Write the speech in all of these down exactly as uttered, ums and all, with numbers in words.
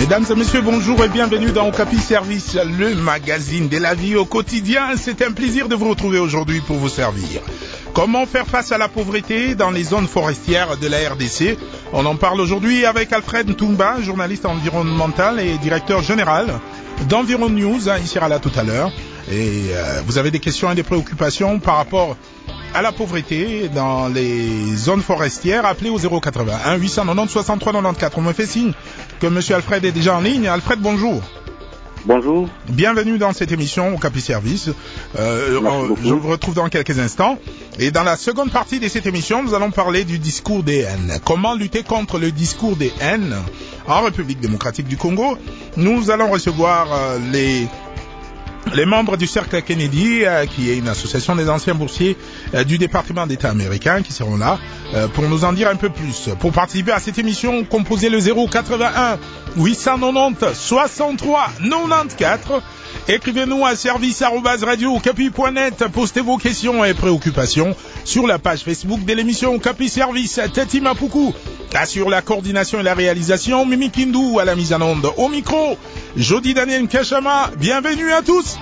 Mesdames et messieurs, bonjour et bienvenue dans Okapi Service, le magazine de la vie au quotidien. C'est un plaisir de vous retrouver aujourd'hui pour vous servir. Comment faire face à la pauvreté dans les zones forestières de la R D C? On en parle aujourd'hui avec Alfred Ntumba, journaliste environnemental et directeur général d'Environ News. Il sera là tout à l'heure. Et euh, vous avez des questions et des préoccupations par rapport à la pauvreté dans les zones forestières, appelez au zéro quatre-vingt-un huit cent quatre-vingt-dix soixante-trois quatre-vingt-quatorze. On me fait signe que M. Alfred est déjà en ligne. Alfred, bonjour. Bonjour. Bienvenue dans cette émission au Okapi Service. Euh, je vous retrouve dans quelques instants. Et dans la seconde partie de cette émission, nous allons parler du discours des haines. Comment lutter contre le discours des haines en République démocratique du Congo. Nous allons recevoir euh, les... Les membres du Cercle Kennedy, euh, qui est une association des anciens boursiers euh, du département d'État américain, qui seront là euh, pour nous en dire un peu plus. Pour participer à cette émission, composez le zéro quatre-vingt-un huit cent quatre-vingt-dix soixante-trois quatre-vingt-quatorze. Écrivez-nous à service arobase radio okapi point net. Postez vos questions et préoccupations sur la page Facebook de l'émission Okapi Service. Tati Mapuku assure la coordination et la réalisation. Mimi Kindu à la mise en onde. Au micro, Jody Daniel Kachama. Bienvenue à tous.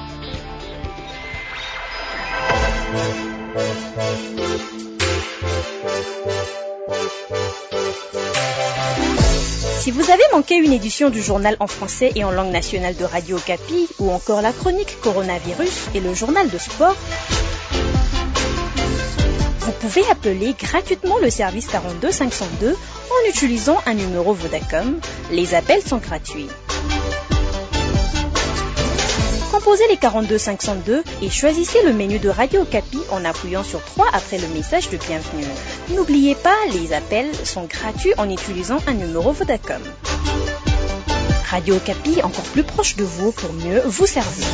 Si vous avez manqué une édition du journal en français et en langue nationale de Radio Okapi, ou encore la chronique Coronavirus et le journal de sport, vous pouvez appeler gratuitement le service quarante-deux cinq cent deux en utilisant un numéro Vodacom. Les appels sont gratuits. Composez les quarante-deux cinq cent deux et choisissez le menu de Radio Okapi en appuyant sur trois après le message de bienvenue. N'oubliez pas, les appels sont gratuits en utilisant un numéro Vodacom. Radio Okapi, encore plus proche de vous pour mieux vous servir.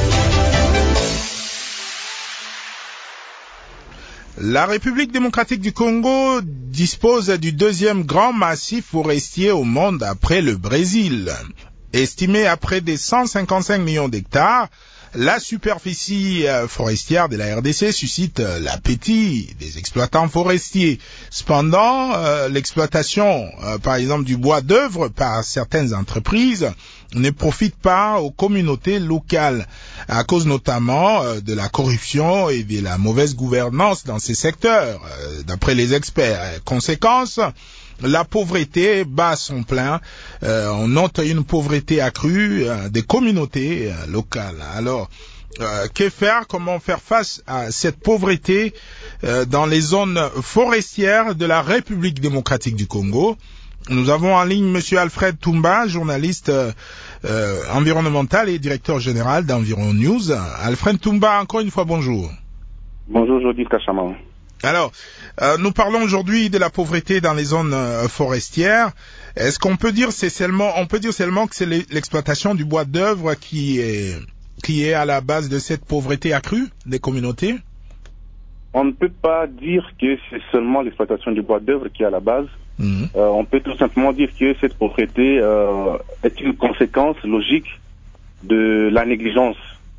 La République démocratique du Congo dispose du deuxième grand massif forestier au monde après le Brésil. Estimé à près de cent cinquante-cinq millions d'hectares, la superficie forestière de la R D C suscite l'appétit des exploitants forestiers. Cependant, euh, l'exploitation, euh, par exemple, du bois d'œuvre par certaines entreprises ne profite pas aux communautés locales, à cause notamment euh, de la corruption et de la mauvaise gouvernance dans ces secteurs, euh, d'après les experts. Conséquence, la pauvreté bat son plein. Euh, on note une pauvreté accrue euh, des communautés euh, locales. Alors, euh, que faire? Comment faire face à cette pauvreté euh, dans les zones forestières de la République démocratique du Congo? Nous avons en ligne M. Alfred Ntumba, journaliste euh, euh, environnemental et directeur général d'Environ News. Alfred Ntumba, encore une fois, bonjour. Bonjour, Jody Kachama. Alors, euh, nous parlons aujourd'hui de la pauvreté dans les zones euh, forestières. Est-ce qu'on peut dire c'est seulement, on peut dire seulement que c'est l'exploitation du bois d'œuvre qui est qui est à la base de cette pauvreté accrue des communautés? On ne peut pas dire que c'est seulement l'exploitation du bois d'œuvre qui est à la base. Mmh. Euh, on peut tout simplement dire que cette pauvreté euh, est une conséquence logique de la négligence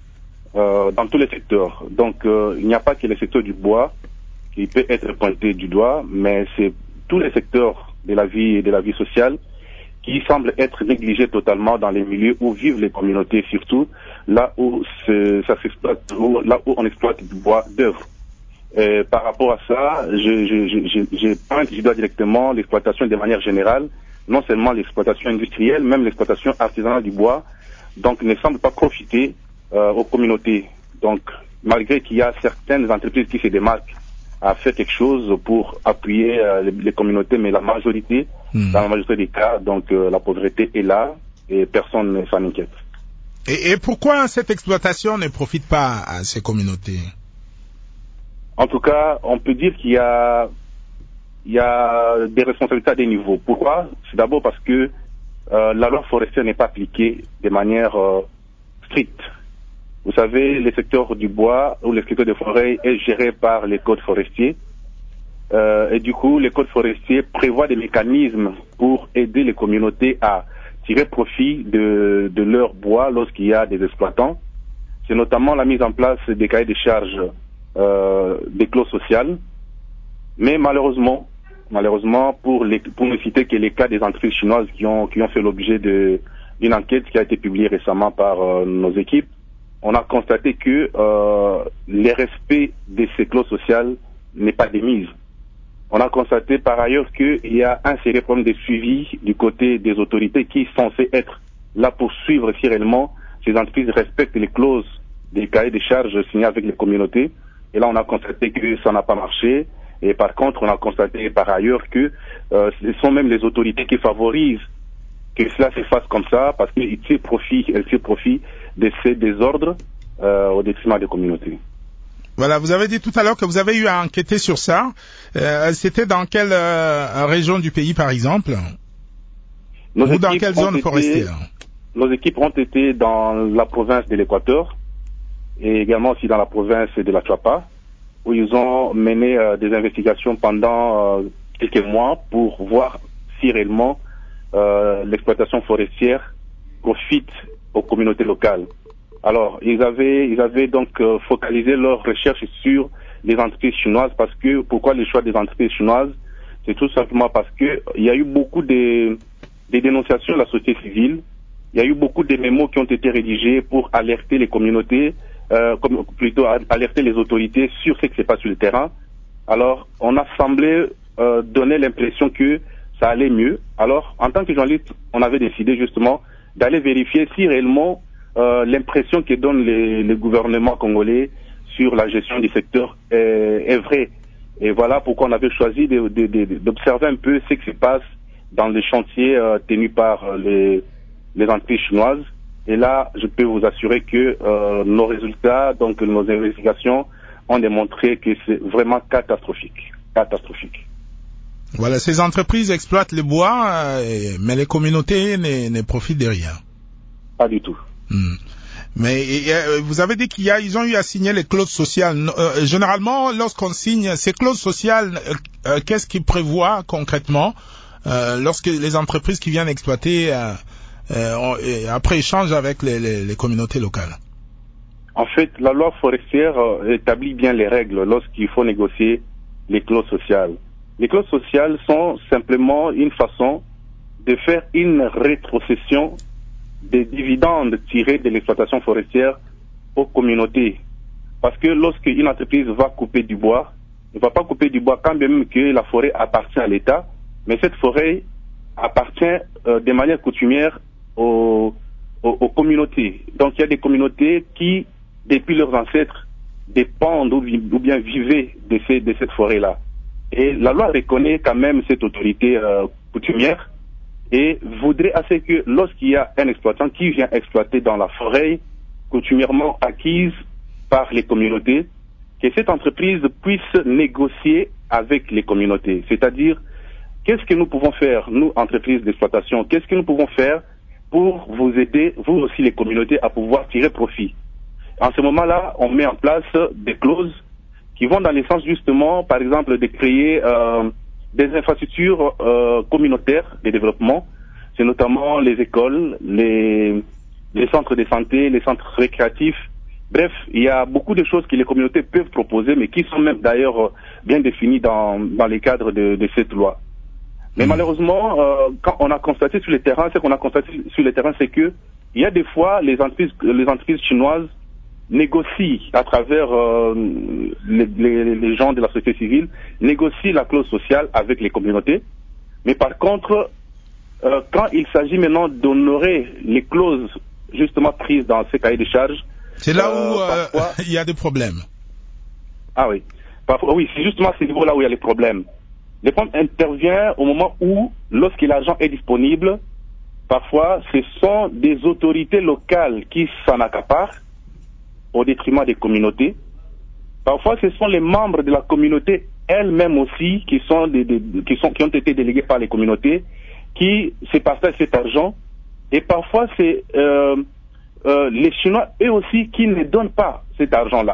euh, dans tous les secteurs. Donc, euh, il n'y a pas que le secteur du bois qui peut être pointé du doigt, mais c'est tous les secteurs de la vie et de la vie sociale qui semblent être négligés totalement dans les milieux où vivent les communautés, surtout là où ça s'exploite, là où on exploite du bois d'œuvre. Et par rapport à ça, je, je, je, je pointe du doigt directement l'exploitation de manière générale, non seulement l'exploitation industrielle, même l'exploitation artisanale du bois, donc ne semble pas profiter euh, aux communautés. Donc, malgré qu'il y a certaines entreprises qui se démarquent à faire quelque chose pour appuyer euh, les, les communautés, mais la majorité, mmh. dans la majorité des cas, donc euh, la pauvreté est là et personne ne s'en inquiète. Et, et pourquoi cette exploitation ne profite pas à ces communautés? En tout cas, on peut dire qu'il y a, il y a des responsabilités à des niveaux. Pourquoi? C'est d'abord parce que euh, la loi forestière n'est pas appliquée de manière euh, stricte. Vous savez, le secteur du bois ou le secteur des forêts est géré par les codes forestiers. Euh, et du coup, les codes forestiers prévoient des mécanismes pour aider les communautés à tirer profit de, de leur bois lorsqu'il y a des exploitants. C'est notamment la mise en place des cahiers de charges, euh, des clauses sociales. Mais malheureusement, malheureusement, pour, les, pour ne citer que les cas des entreprises chinoises qui ont, qui ont fait l'objet de, une enquête qui a été publiée récemment par euh, nos équipes, on a constaté que euh, le respect de ces clauses sociales n'est pas de mise. On a constaté par ailleurs qu'il y a un sérieux problème de suivi du côté des autorités qui sont censées être là pour suivre si réellement ces entreprises respectent les clauses des cahiers de charges signés avec les communautés. Et là, on a constaté que ça n'a pas marché. Et par contre, on a constaté par ailleurs que euh, ce sont même les autorités qui favorisent que cela se fasse comme ça parce qu'ils tirent profit, elles tirent profit de ces désordres euh, au détriment des communautés. Voilà, vous avez dit tout à l'heure que vous avez eu à enquêter sur ça. Euh, c'était dans quelle euh, région du pays, par exemple? Nos Ou dans quelle zone été, forestière? Nos équipes ont été dans la province de l'Équateur et également aussi dans la province de la Chuapa, où ils ont mené euh, des investigations pendant euh, quelques mois pour voir si réellement euh, l'exploitation forestière profite aux communautés locales. Alors, ils avaient, ils avaient donc euh, focalisé leurs recherches sur les entreprises chinoises parce que, pourquoi le choix des entreprises chinoises? C'est tout simplement parce que il y a eu beaucoup de, de dénonciations de la société civile, il y a eu beaucoup de mémos qui ont été rédigés pour alerter les communautés, euh, comme, plutôt alerter les autorités sur ce qui se passe sur le terrain. Alors, on a semblé euh, donner l'impression que ça allait mieux. Alors, en tant que journaliste, on avait décidé justement d'aller vérifier si réellement Euh, l'impression que donne les, les gouvernements congolais sur la gestion du secteur est, est vraie. Et voilà pourquoi on avait choisi de, de, de, d'observer un peu ce qui se passe dans les chantiers euh, tenus par les, les entreprises chinoises. Et là, je peux vous assurer que euh, nos résultats, donc nos investigations, ont démontré que c'est vraiment catastrophique. Catastrophique. Voilà, ces entreprises exploitent le bois, euh, mais les communautés ne, ne profitent de rien. Pas du tout. Hmm. Mais euh, vous avez dit qu'il y a, ils ont eu à signer les clauses sociales. Euh, généralement, lorsqu'on signe ces clauses sociales, euh, euh, qu'est-ce qu'ils prévoient concrètement euh, lorsque les entreprises qui viennent exploiter euh, euh, ont, après échangent avec les, les, les communautés locales? En fait, la loi forestière euh, établit bien les règles lorsqu'il faut négocier les clauses sociales. Les clauses sociales sont simplement une façon de faire une rétrocession des dividendes tirés de l'exploitation forestière aux communautés. Parce que lorsqu'une entreprise va couper du bois, elle ne va pas couper du bois quand même que la forêt appartient à l'État, mais cette forêt appartient euh, de manière coutumière aux, aux, aux communautés. Donc il y a des communautés qui, depuis leurs ancêtres, dépendent ou, ou bien vivaient de, ces, de cette forêt-là. Et la loi reconnaît quand même cette autorité euh, coutumière et voudrait assez que lorsqu'il y a un exploitant qui vient exploiter dans la forêt coutumièrement acquise par les communautés, que cette entreprise puisse négocier avec les communautés. C'est-à-dire, qu'est-ce que nous pouvons faire, nous, entreprises d'exploitation, qu'est-ce que nous pouvons faire pour vous aider, vous aussi les communautés, à pouvoir tirer profit. En ce moment-là, on met en place des clauses qui vont dans le sens justement, par exemple, de créer euh, des infrastructures euh, communautaires de développement. C'est notamment les écoles, les, les centres de santé, les centres récréatifs. Bref, il y a beaucoup de choses que les communautés peuvent proposer, mais qui sont même d'ailleurs bien définies dans, dans les cadres de, de cette loi. Mais mmh. malheureusement, euh, quand on a constaté sur le terrain, ce qu'on a constaté sur le terrain, c'est que il y a des fois les entreprises, les entreprises chinoises négocient à travers euh, les, les, les gens de la société civile, négocient la clause sociale avec les communautés. Mais par contre, euh, quand il s'agit maintenant d'honorer les clauses justement prises dans ces cahiers de charges, c'est là où euh, parfois, il y a des problèmes. Ah oui, parfois, oui, c'est justement à ce niveau-là où il y a les problèmes. Le problème intervient au moment où, lorsque l'argent est disponible, parfois ce sont des autorités locales qui s'en accaparent au détriment des communautés. Parfois, ce sont les membres de la communauté elles-mêmes aussi qui sont, des, des, qui sont qui ont été délégués par les communautés, qui se partagent cet argent. Et parfois, c'est euh, euh, les Chinois eux aussi qui ne donnent pas cet argent-là.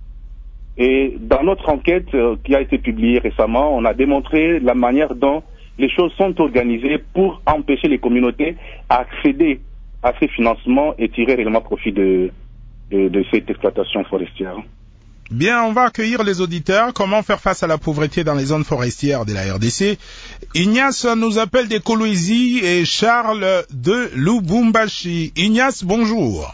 Et dans notre enquête euh, qui a été publiée récemment, on a démontré la manière dont les choses sont organisées pour empêcher les communautés à accéder à ces financements et tirer réellement profit de De, de cette exploitation forestière. Bien, on va accueillir les auditeurs. Comment faire face à la pauvreté dans les zones forestières de la R D C? Ignace nous appelle des Kolwezi et Charles de Lubumbashi. Ignace, bonjour.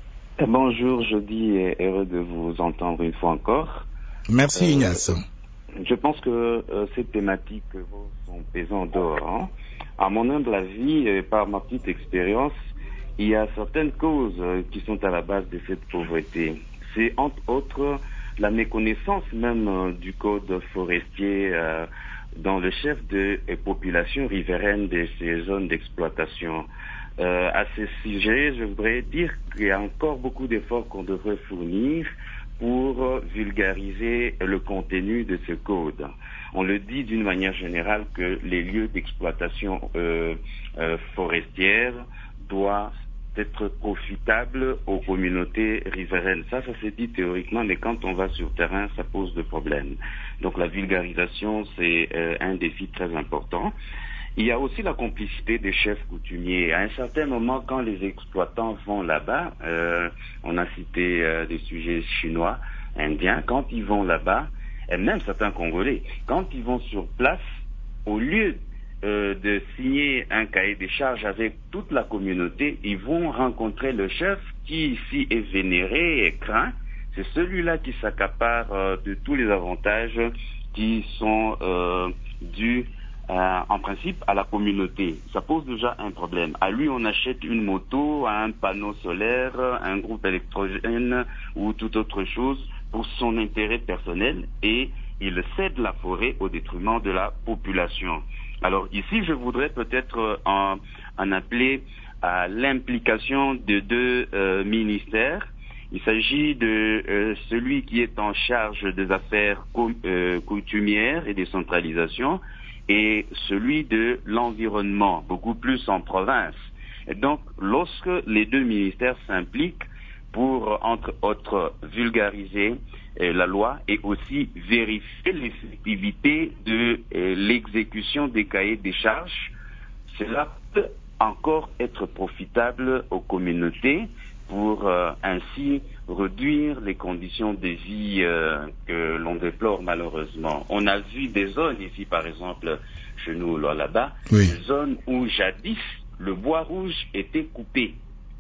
Bonjour, je dis heureux de vous entendre une fois encore. Merci euh, Ignace. Je pense que euh, ces thématiques sont pesantes dehors. Hein. À mon humble avis, et par ma petite expérience, il y a certaines causes euh, qui sont à la base de cette pauvreté. C'est entre autres la méconnaissance même euh, du code forestier euh, dans le chef de euh, population riveraine de ces zones d'exploitation. Euh, à ce sujet, je voudrais dire qu'il y a encore beaucoup d'efforts qu'on devrait fournir pour euh, vulgariser le contenu de ce code. On le dit d'une manière générale que les lieux d'exploitation euh, euh, forestière doivent être profitables aux communautés riveraines. Ça, ça se dit théoriquement, mais quand on va sur terrain, ça pose de problèmes. Donc la vulgarisation, c'est euh, un défi très important. Il y a aussi la complicité des chefs coutumiers. À un certain moment, quand les exploitants vont là-bas, euh, on a cité euh, des sujets chinois, indiens, quand ils vont là-bas, et même certains Congolais, quand ils vont sur place, au lieu euh, de signer un cahier des charges avec toute la communauté, ils vont rencontrer le chef qui ici est vénéré et craint. C'est celui-là qui s'accapare euh, de tous les avantages qui sont euh, dus Euh, en principe, à la communauté. Ça pose déjà un problème. À lui, on achète une moto, un panneau solaire, un groupe électrogène ou toute autre chose pour son intérêt personnel et il cède la forêt au détriment de la population. Alors ici, je voudrais peut-être en, en appeler à l'implication de deux euh, ministères. Il s'agit de euh, celui qui est en charge des affaires co- euh, coutumières et décentralisation, et celui de l'environnement, beaucoup plus en province. Et donc, lorsque les deux ministères s'impliquent pour, entre autres, vulgariser euh, la loi et aussi vérifier l'effectivité de euh, l'exécution des cahiers des charges, cela peut encore être profitable aux communautés pour euh, ainsi réduire les conditions de vie euh, que l'on déplore malheureusement. On a vu des zones ici, par exemple, chez nous, là, là-bas, oui. Des zones où jadis le bois rouge était coupé.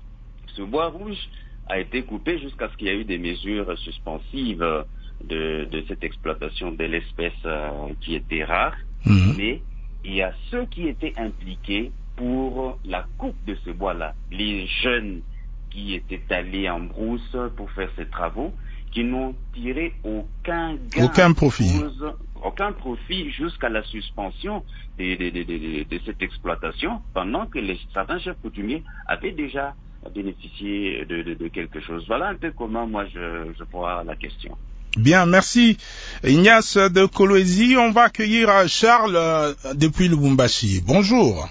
Ce bois rouge a été coupé jusqu'à ce qu'il y ait eu des mesures suspensives de, de cette exploitation de l'espèce euh, qui était rare, mmh. Mais il y a ceux qui étaient impliqués pour la coupe de ce bois-là, les jeunes qui étaient allés en brousse pour faire ces travaux, qui n'ont tiré aucun gain, aucun profit, cause, aucun profit jusqu'à la suspension de, de, de, de, de cette exploitation, pendant que les, certains chefs coutumiers avaient déjà bénéficié de, de, de quelque chose. Voilà un peu comment moi je, je vois la question. Bien, merci Ignace de Kolwezi. On va accueillir Charles euh, depuis Lubumbashi. Bonjour.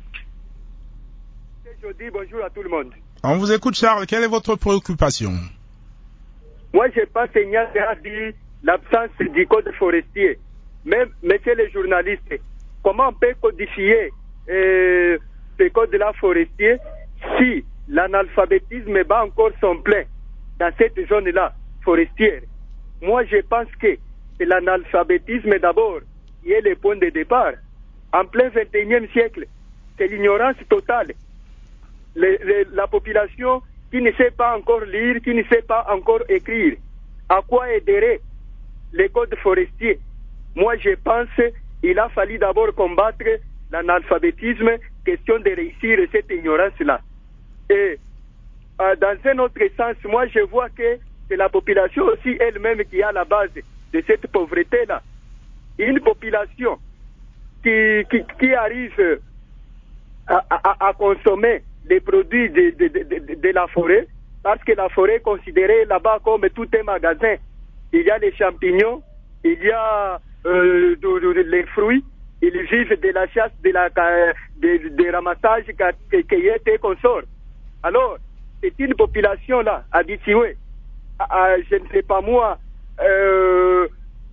Je dis bonjour à tout le monde. On vous écoute Charles, quelle est votre préoccupation? Moi je pense que Ignace a dit l'absence du code forestier. Même, messieurs les journalistes, comment on peut codifier euh, ce code-là forestier si l'analphabétisme bat encore son plein dans cette zone-là forestière? Moi, je pense que c'est l'analphabétisme d'abord qui est le point de départ. En plein vingt et unième siècle, c'est l'ignorance totale. Le, le, la population qui ne sait pas encore lire, qui ne sait pas encore écrire. À quoi aiderait les codes forestiers? Moi, je pense qu'il a fallu d'abord combattre l'analphabétisme, question de réussir cette ignorance-là. Et euh, dans un autre sens, moi, je vois que c'est la population aussi elle-même qui est à la base de cette pauvreté-là. Une population qui, qui, qui arrive à, à, à consommer les produits de, de, de, de la forêt, parce que la forêt est considérée là-bas comme tout un magasin. Il y a les champignons, il y a euh, de, de, de, les fruits, ils vivent de la chasse, de la de, de ramassage, cueillette et consorts. Alors, c'est une population-là, habituée, à, à, je ne sais pas moi, euh,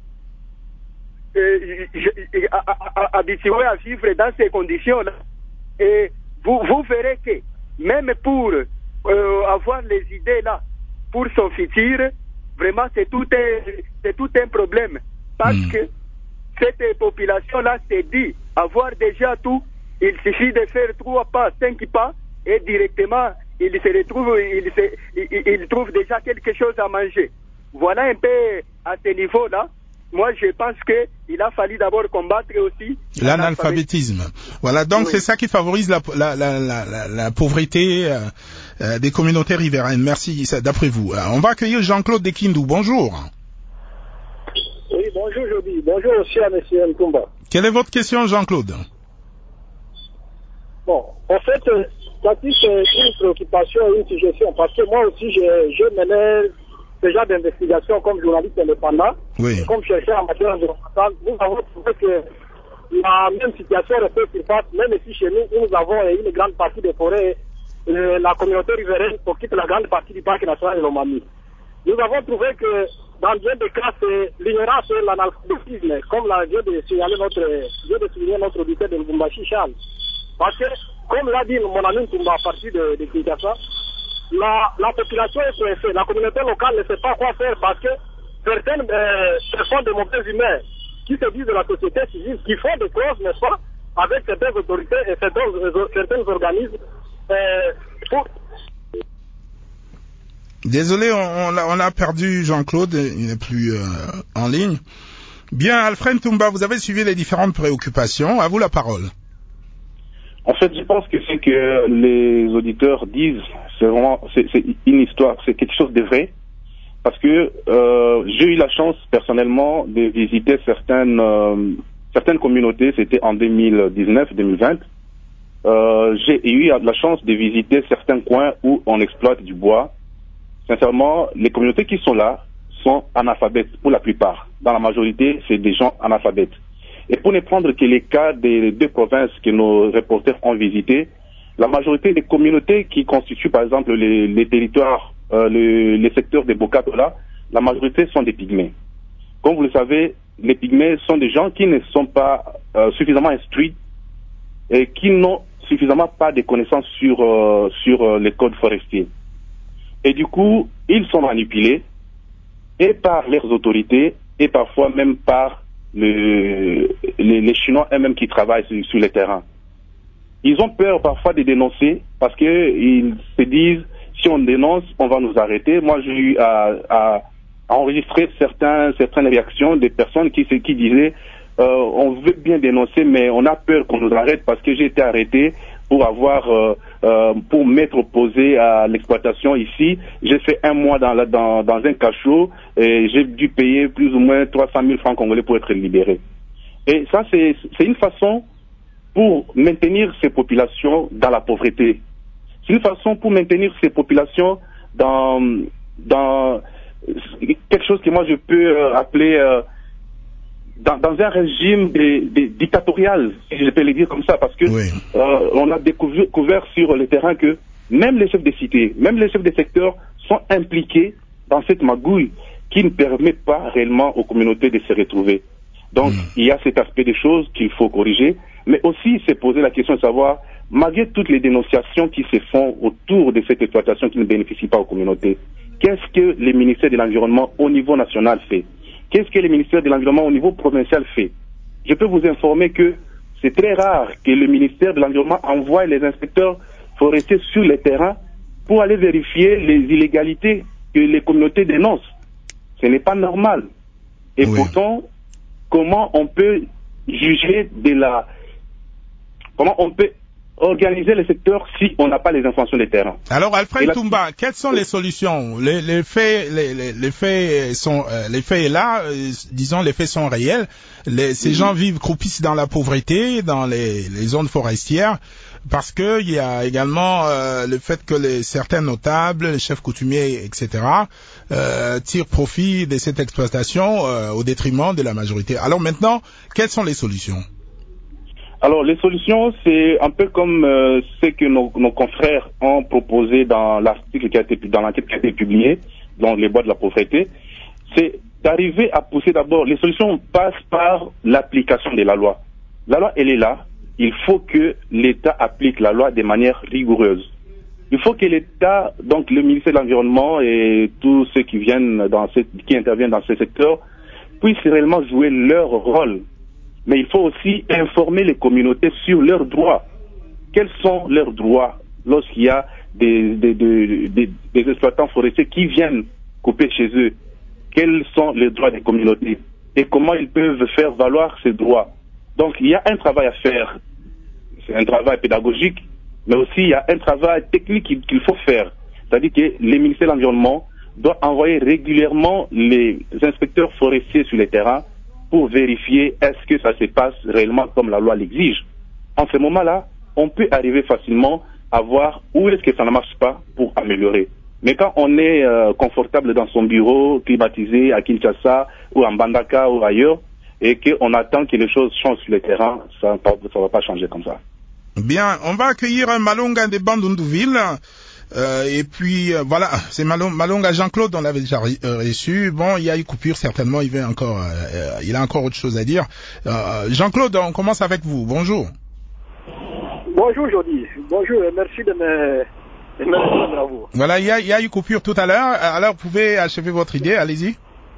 euh, à, à, à, habituée à vivre dans ces conditions-là. Et vous, vous verrez que même pour euh, avoir les idées là, pour son futur, vraiment c'est tout un, c'est tout un problème. Parce mmh. que cette population-là s'est dit avoir déjà tout, il suffit de faire trois pas, cinq pas, et directement, il se retrouve, il, se, il, il trouve déjà quelque chose à manger. Voilà un peu à ce niveau-là. Moi, je pense que il a fallu d'abord combattre aussi l'analphabétisme. Voilà, donc oui. c'est ça qui favorise la, la, la, la, la pauvreté euh, euh, des communautés riveraines. Merci, d'après vous. On va accueillir Jean-Claude Dekindou. Bonjour. Oui, bonjour, Jody. Bonjour aussi à M. Ntumba. Quelle est votre question, Jean-Claude? Bon, en fait, ça c'est une préoccupation et une suggestion, parce que moi aussi, je, je menais déjà d'investigation comme journaliste indépendant, oui. comme chercheur en matière environnementale. Nous avons trouvé que la même situation refait surface, même ici chez nous, où nous avons une grande partie des forêts, euh, la communauté riveraine occupe la grande partie du parc national de Lomami. Nous avons trouvé que dans bien des cas, c'est l'ignorance et l'analphabétisme, comme l'a vient de signaler notre, vient de signaler notre auditeur de Lubumbashi, Charles. Parce que, comme l'a dit mon ami Ntumba à partir de, de Kinshasa, la, la population est coincée. La communauté locale ne sait pas quoi faire parce que certaines euh, personnes de mauvais humains qui se disent de la société civile, qui font des causes, n'est-ce pas, avec certaines autorités et certains, euh, certains organismes euh, pour... Désolé, on, on, a, on a perdu Jean-Claude, il n'est plus euh, en ligne. Bien, Alfred Ntumba, vous avez suivi les différentes préoccupations. À vous la parole. En fait, je pense que ce que les auditeurs disent, c'est vraiment, c'est, c'est une histoire, c'est quelque chose de vrai. Parce que euh, j'ai eu la chance personnellement de visiter certaines euh, certaines communautés, c'était en deux mille dix-neuf deux mille vingt. Euh, j'ai eu la chance de visiter certains coins où on exploite du bois. Sincèrement, les communautés qui sont là sont analphabètes pour la plupart. Dans la majorité, c'est des gens analphabètes. Et pour ne prendre que les cas des deux provinces que nos reporters ont visitées, la majorité des communautés qui constituent par exemple les, les territoires, euh, le, les secteurs des Bokatola, la majorité sont des pygmées. Comme vous le savez, les pygmées sont des gens qui ne sont pas euh, suffisamment instruits et qui n'ont suffisamment pas de connaissances sur, euh, sur euh, les codes forestiers. Et du coup, ils sont manipulés et par leurs autorités et parfois même par Le, les, les Chinois eux-mêmes qui travaillent sur, sur le terrain. Ils ont peur parfois de dénoncer parce qu'ils se disent si on dénonce, on va nous arrêter. Moi, j'ai eu à, à, à enregistrer certains, certaines réactions des personnes qui, qui disaient euh, on veut bien dénoncer, mais on a peur qu'on nous arrête parce que j'ai été arrêté pour avoir euh, euh, pour m'être opposé à l'exploitation ici. J'ai fait un mois dans, la, dans, dans un cachot et j'ai dû payer plus ou moins trois cent mille francs congolais pour être libéré. Et ça, c'est, c'est une façon pour maintenir ces populations dans la pauvreté. C'est une façon pour maintenir ces populations dans, dans quelque chose que moi je peux appeler euh, Dans, dans un régime de, de, dictatorial, si je peux le dire comme ça, parce que oui. euh, on a découvert sur le terrain que même les chefs de cité, même les chefs de secteur sont impliqués dans cette magouille qui ne permet pas réellement aux communautés de se retrouver. Donc mmh. il y a cet aspect des choses qu'il faut corriger, mais aussi se poser la question de savoir, malgré toutes les dénonciations qui se font autour de cette exploitation qui ne bénéficie pas aux communautés, qu'est-ce que le ministère de l'Environnement au niveau national fait? Qu'est-ce que le ministère de l'Environnement au niveau provincial fait? Je peux vous informer que c'est très rare que le ministère de l'Environnement envoie les inspecteurs forestiers sur le terrain pour aller vérifier les illégalités que les communautés dénoncent. Ce n'est pas normal. Et oui. Pourtant, comment on peut juger de la... Comment on peut organiser le secteur si on n'a pas les informations des terrains. Alors Alfred Ntumba, quelles sont les solutions? Les, les faits, les, les, les faits sont, euh, les faits là, euh, disons les faits sont réels. Les, ces mm-hmm. gens vivent croupissent dans la pauvreté, dans les, les zones forestières, parce que il y a également euh, le fait que les, certains notables, les chefs coutumiers, et cetera, euh, tirent profit de cette exploitation euh, au détriment de la majorité. Alors maintenant, quelles sont les solutions? Alors, les solutions, c'est un peu comme euh, ce que nos, nos confrères ont proposé dans l'article qui a été, dans l'enquête qui a été publiée, dans les bois de la pauvreté. C'est d'arriver à pousser d'abord, les solutions passent par l'application de la loi. La loi, elle est là. Il faut que l'État applique la loi de manière rigoureuse. Il faut que l'État, donc le ministère de l'Environnement et tous ceux qui viennent dans ce, qui interviennent dans ce secteur, puissent réellement jouer leur rôle. Mais il faut aussi informer les communautés sur leurs droits. Quels sont leurs droits lorsqu'il y a des, des, des, des, des exploitants forestiers qui viennent couper chez eux? Quels sont les droits des communautés et comment ils peuvent faire valoir ces droits? Donc il y a un travail à faire. C'est un travail pédagogique, mais aussi il y a un travail technique qu'il faut faire. C'est-à-dire que le ministère de l'Environnement doit envoyer régulièrement les inspecteurs forestiers sur le terrain pour vérifier est-ce que ça se passe réellement comme la loi l'exige. En ce moment-là, on peut arriver facilement à voir où est-ce que ça ne marche pas pour améliorer. Mais quand on est euh, confortable dans son bureau, climatisé à Kinshasa ou en Bandaka ou ailleurs, et qu'on attend que les choses changent sur le terrain, ça ne va pas changer comme ça. Bien, on va accueillir Malonga de Bandundu-Ville. Euh, et puis euh, voilà, c'est Malonga Jean-Claude, on l'avait déjà reçu. Bon, il y a eu coupure certainement, il veut encore, euh, il a encore autre chose à dire. Euh, Jean-Claude, on commence avec vous. Bonjour. Bonjour Jody. Bonjour, merci de me, de me répondre à vous. Voilà, il y a, il y a eu coupure tout à l'heure. Alors vous pouvez achever votre idée, allez-y.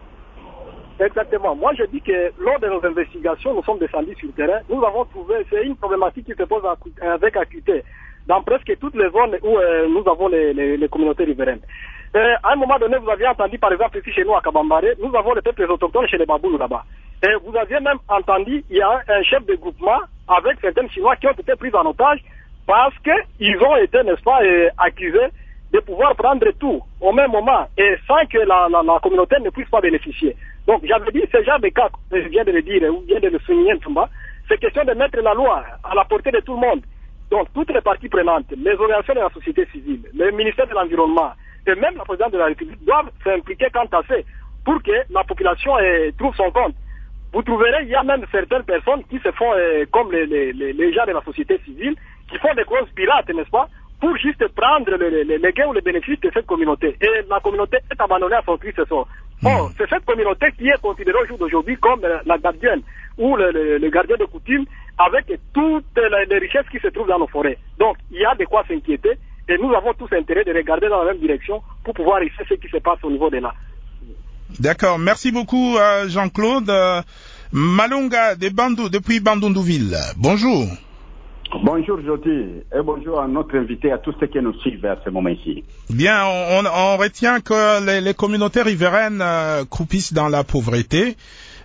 Exactement. Moi, je dis que lors de nos investigations, nous sommes descendus sur le terrain. Nous avons trouvé, c'est une problématique qui se pose avec acuité dans presque toutes les zones où euh, nous avons les, les, les communautés riveraines. Euh, à un moment donné, vous aviez entendu, par exemple, ici chez nous à Kabambare, nous avons les peuples autochtones chez les Baboulous là-bas. Et vous aviez même entendu, il y a un chef de groupement avec certains Chinois qui ont été pris en otage parce qu'ils ont été, n'est-ce pas, euh, accusés de pouvoir prendre tout au même moment et sans que la, la, la communauté ne puisse pas bénéficier. Donc j'avais dit, ce genre de cas, je viens de le dire, ou bien de le souligner, c'est question de mettre la loi à la portée de tout le monde. Donc toutes les parties prenantes, les organisations de la société civile, le ministère de l'Environnement et même la présidente de la République doivent s'impliquer quant à fait pour que la population eh, trouve son compte. Vous trouverez, il y a même certaines personnes qui se font, eh, comme les, les, les, les gens de la société civile, qui font des clauses pirates, n'est-ce pas, pour juste prendre les, les, les gains ou les bénéfices de cette communauté. Et la communauté est abandonnée à son triste sort. Or, c'est cette communauté qui est considérée au jour d'aujourd'hui comme la gardienne ou le, le, le gardien de coutume avec toutes les, les richesses qui se trouvent dans nos forêts. Donc, il y a de quoi s'inquiéter et nous avons tous intérêt de regarder dans la même direction pour pouvoir essayer ce qui se passe au niveau de là. D'accord. Merci beaucoup, euh, Jean-Claude. Euh, Malonga de Bandou, depuis Bandundu-Ville. Bonjour. Bonjour Jody et bonjour à notre invité, à tous ceux qui nous suivent à ce moment-ci. Bien, on, on retient que les, les communautés riveraines euh, croupissent dans la pauvreté.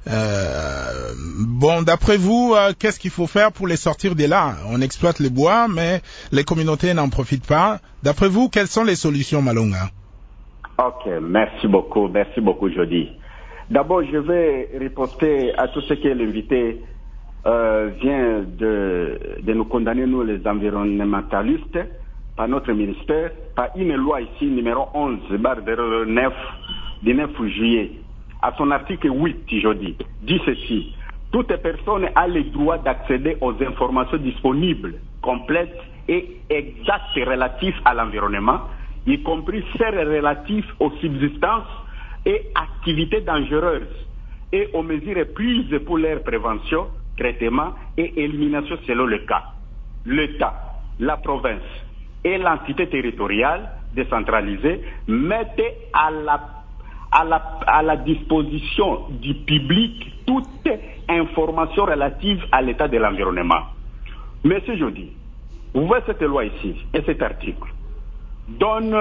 Euh, bon, d'après vous, euh, qu'est-ce qu'il faut faire pour les sortir de là? On exploite les bois, mais les communautés n'en profitent pas. D'après vous, quelles sont les solutions, Malonga? Ok, merci beaucoup, merci beaucoup Jody. D'abord, je vais riposter à tout ce que l'invité Euh, vient de, de nous condamner, nous les environnementalistes, par notre ministère, par une loi ici, numéro onze, barre neuf, du neuf juillet. À son article huit, je dis, dit ceci: toute personne a le droit d'accéder aux informations disponibles, complètes et exactes relatives à l'environnement, y compris celles relatives aux subsistances et activités dangereuses et aux mesures prises pour leur prévention, traitement et élimination selon le cas. L'État, la province et l'entité territoriale décentralisée mettent à la, à, la, à la disposition du public toute information relative à l'état de l'environnement. Monsieur Jody, vous voyez cette loi ici et cet article donne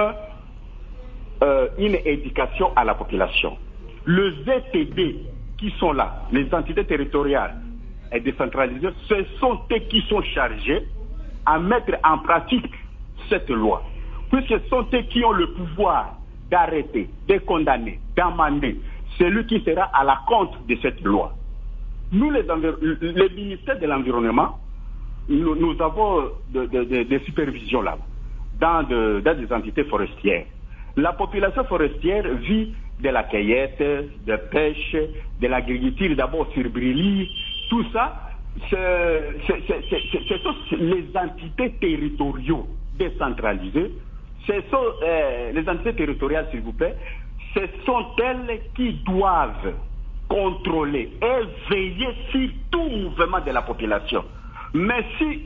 euh, une éducation à la population. Les Z T D qui sont là, les entités territoriales et décentralisées, ce sont eux qui sont chargés à mettre en pratique cette loi. Puisque ce sont eux qui ont le pouvoir d'arrêter, de condamner, d'amender celui qui sera à la compte de cette loi. Nous, les, les ministères de l'Environnement, nous, nous avons des de, de, de supervisions là, dans, de, dans des entités forestières. La population forestière vit de la cueillette, de pêche, de l'agriculture, d'abord sur brûlis. Tout ça, ce sont les entités territoriaux décentralisées. Ce sont euh, les entités territoriales, s'il vous plaît. Ce sont elles qui doivent contrôler et veiller sur tout mouvement de la population. Mais si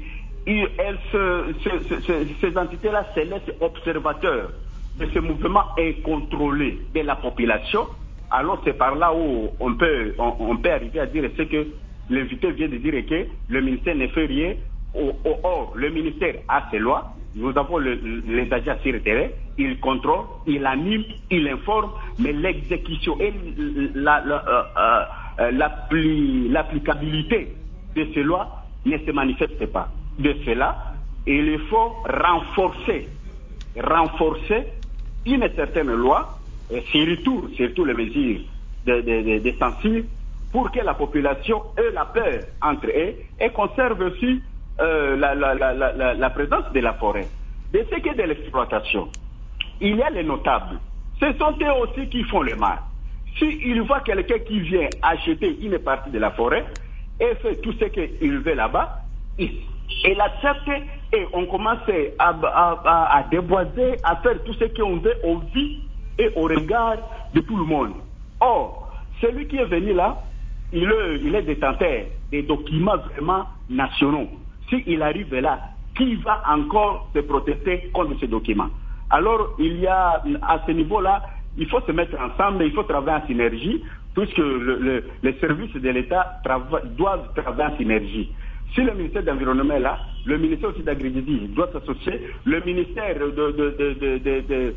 il, elles se, ce, ce, ces entités-là se laissent observateurs de ce mouvement incontrôlé de la population. Alors c'est par là où on peut, on, on peut arriver à dire ce que l'invité vient de dire, que le ministère ne fait rien. Or, le ministère a ses lois. Nous avons le, les agents sur le terrain. Il contrôle, il anime, il informe, mais l'exécution et la, la, euh, euh, l'appli, l'applicabilité de ces lois ne se manifeste pas. De cela, il faut renforcer, renforcer une certaine loi, et surtout, surtout les mesures de, de, de, de censure, pour que la population ait la paix entre eux et conserve aussi euh, la, la, la, la, la présence de la forêt. De ce qui est de l'exploitation, il y a les notables. Ce sont eux aussi qui font le mal. S'ils voient quelqu'un qui vient acheter une partie de la forêt et fait tout ce qu'il veut là-bas, il, il accepte et on commence à, à, à, à déboiser, à faire tout ce qu'on veut au vu et au regard de tout le monde. Or, celui qui est venu là, il est, il est détenteur des documents vraiment nationaux. S'il arrive là, qui va encore se protester contre ces documents? Alors, il y a, à ce niveau-là, il faut se mettre ensemble, il faut travailler en synergie, puisque le, le, les services de l'État trava, doivent travailler en synergie. Si le ministère de l'Environnement est là, le ministère aussi d'Agriculture doit s'associer, le ministère de, de, de, de, de, de,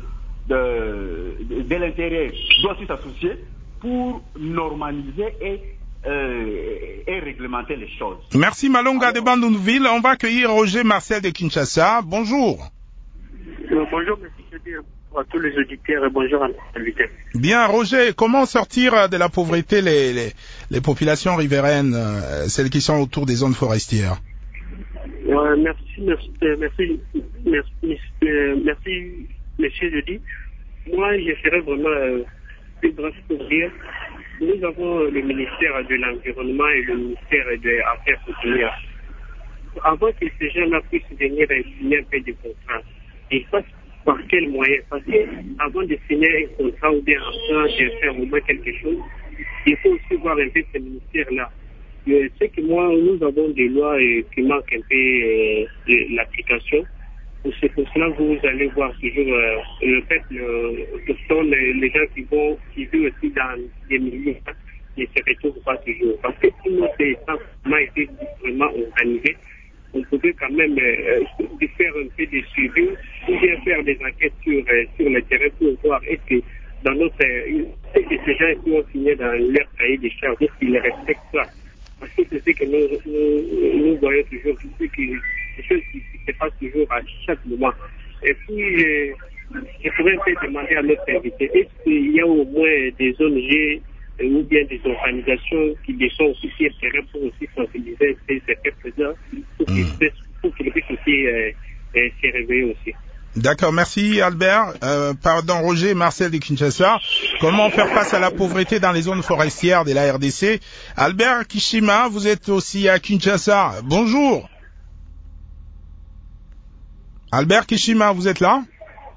de, de l'Intérieur doit aussi s'associer pour normaliser et Euh, et réglementer les choses. Merci Malonga de Bandunville. On va accueillir Roger Marcel de Kinshasa. Bonjour. Euh, bonjour, monsieur, à tous les auditeurs et bonjour à l'invité. Bien, Roger, comment sortir de la pauvreté les, les, les populations riveraines, euh, celles qui sont autour des zones forestières? Ouais, merci, merci, euh, merci, merci, euh, merci, monsieur Jeudi. Moi, je serais vraiment euh, plus bref pour dire. Nous avons le ministère de l'Environnement et le ministère des Affaires coutumières. Avant que ces gens-là puissent venir signer un peu de contrat, ils passent par quels moyens? Parce qu'avant de signer un contrat ou bien avant de faire au moins quelque chose, il faut aussi voir un peu ce ministère-là. C'est que moi, nous avons des lois qui manquent un peu euh, l'application. C'est pour cela que vous allez voir toujours euh, le fait que ce sont les, les gens qui vont, qui vivent aussi dans des milieux, ne se retrouvent pas toujours. Parce que si notre État a été vraiment organisé, on pouvait quand même euh, faire un peu de suivi, ou bien faire des enquêtes sur, euh, sur le terrain pour voir est-ce que dans notre, euh, est-ce que ces gens qui ont signé dans leur cahier de charges, est-ce qu'ils respectent ça? Parce que c'est ce que nous, nous, nous voyons toujours, c'est que des choses qui se passent toujours à chaque moment. Et puis, euh, je pourrais peut-être demander à notre invité, est-ce qu'il y a au moins des O N G euh, ou bien des organisations qui sont aussi sur le terrain pour aussi sensibiliser ces personnes pour qu'ils mmh. qu puissent aussi euh, euh, se réveiller aussi. D'accord, merci Albert. Euh, pardon, Roger Marcel de Kinshasa. Comment faire face à la pauvreté dans les zones forestières de la R D C? Albert Kishima, vous êtes aussi à Kinshasa. Bonjour. Albert Kishima, vous êtes là?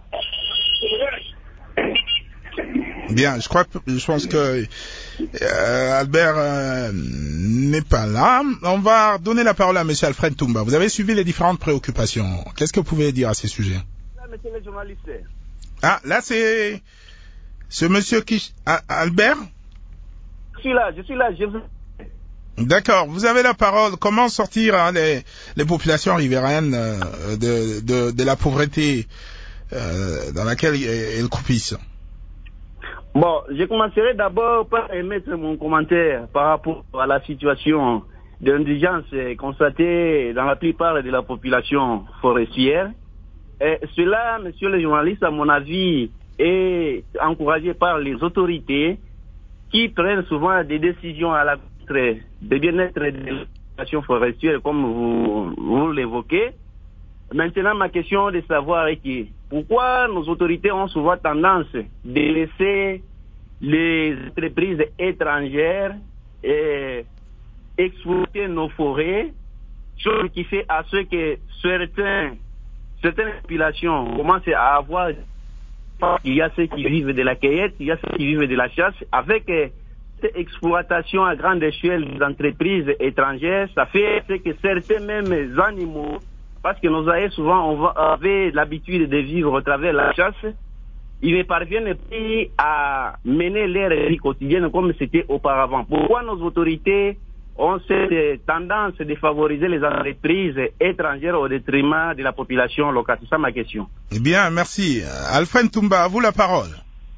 Bien, je crois que je pense que euh, Albert euh, n'est pas là. On va donner la parole à monsieur Alfred Toumba. Vous avez suivi les différentes préoccupations. Qu'est-ce que vous pouvez dire à ces sujets? Monsieur le journaliste. Ah, là c'est ce monsieur qui ah, Albert? Je suis là, je suis là, je vous... D'accord, vous avez la parole. Comment sortir hein, les, les populations riveraines euh, de, de, de la pauvreté euh, dans laquelle elles croupissent? Bon, je commencerai d'abord par émettre mon commentaire par rapport à la situation d'indigence constatée dans la plupart de la population forestière. Et cela, monsieur le journaliste, à mon avis, est encouragé par les autorités qui prennent souvent des décisions à la de bien-être de la population forestière, comme vous, vous l'évoquez. Maintenant, ma question est de savoir est que pourquoi nos autorités ont souvent tendance de laisser les entreprises étrangères et exploiter nos forêts, chose qui fait à ce que certains, certaines populations commencent à avoir, il y a ceux qui vivent de la cueillette, il y a ceux qui vivent de la chasse, avec cette exploitation à grande échelle des entreprises étrangères, ça fait que certains mêmes animaux parce que nos aïeux souvent on va, avaient l'habitude de vivre à travers la chasse, ils ne parviennent plus à mener leur vie quotidienne comme c'était auparavant. Pourquoi nos autorités ont cette tendance de favoriser les entreprises étrangères au détriment de la population locale? C'est ça ma question. Eh bien, merci. Alfred Toumba, à vous la parole.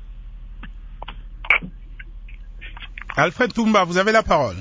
Alfred Toumba, vous avez la parole.